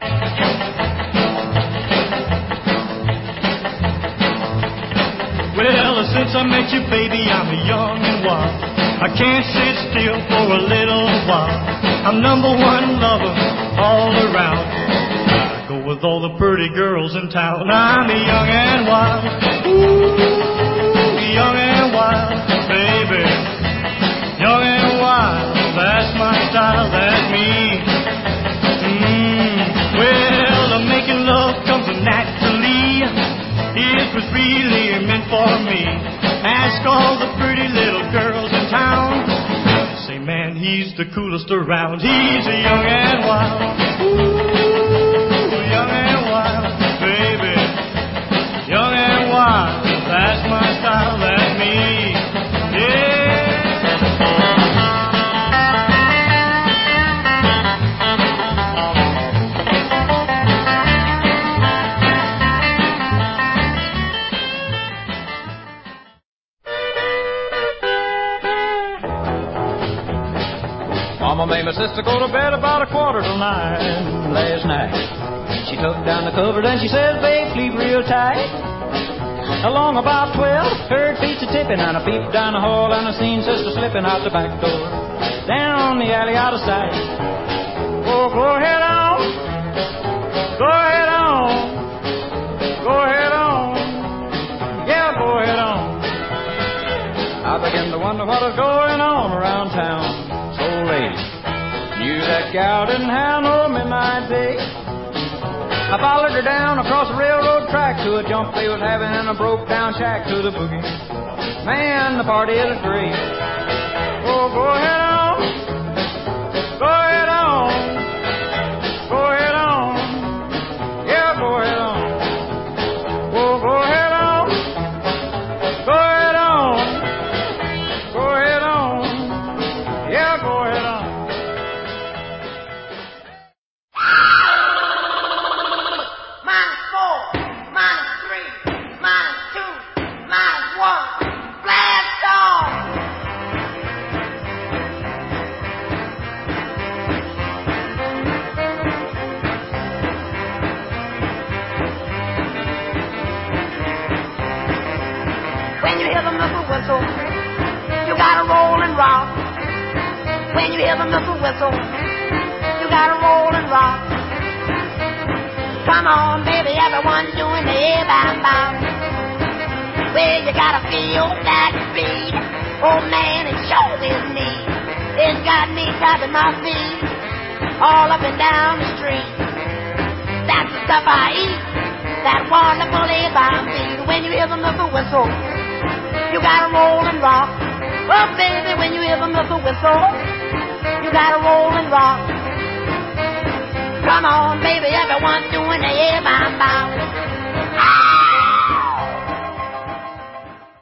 Well, since I met you, baby, I'm young and wild. I can't sit still for a little while. I'm number one lover all around. I go with all the pretty girls in town. I'm young and wild. Ooh, young and wild, baby. Young and wild, that's my style, that's me. Well, making love comes naturally. It was really meant for me. Ask all the pretty little girls in town. Say, man, he's the coolest around. He's young and wild. Ooh, young and wild, baby. Young and wild, that's my style, that's me. Yeah. Mama made my sister go to bed about 8:45 last night. She took down the covers and she says, babe, sleep real tight. Along about 12, heard feet a-tipping and I peeped down the hall and I seen sister slipping out the back door. Down the alley out of sight. Oh, go ahead on. Go ahead on. Go ahead on. Yeah, go ahead on. I began to wonder what was going on around town. So late. Knew that gal didn't have no midnight date. I followed her down across the railroad track to a jump they was having and I broke down shack to the boogie. Man, the party is great. Oh, go ahead on. Go ahead on. Go ahead on. Yeah, go ahead on. Oh, go ahead on. Go ahead on. Go ahead on. Yeah, go ahead on. When you hear the missile whistle, you gotta roll and rock. When you hear the missile whistle, you gotta roll and rock. Come on, baby, everyone doing the A-bow-bow. Well, you gotta feel that beat. Oh, man, it sure is neat. It's got me tapping my feet all up and down the street. That's the stuff I eat, that wonderful A-bow beat. When you hear the missile whistle, you gotta roll and rock. Oh, baby, when you hear the missile whistle, you gotta roll and rock. Come on, baby, everyone doing the A-bow-bow.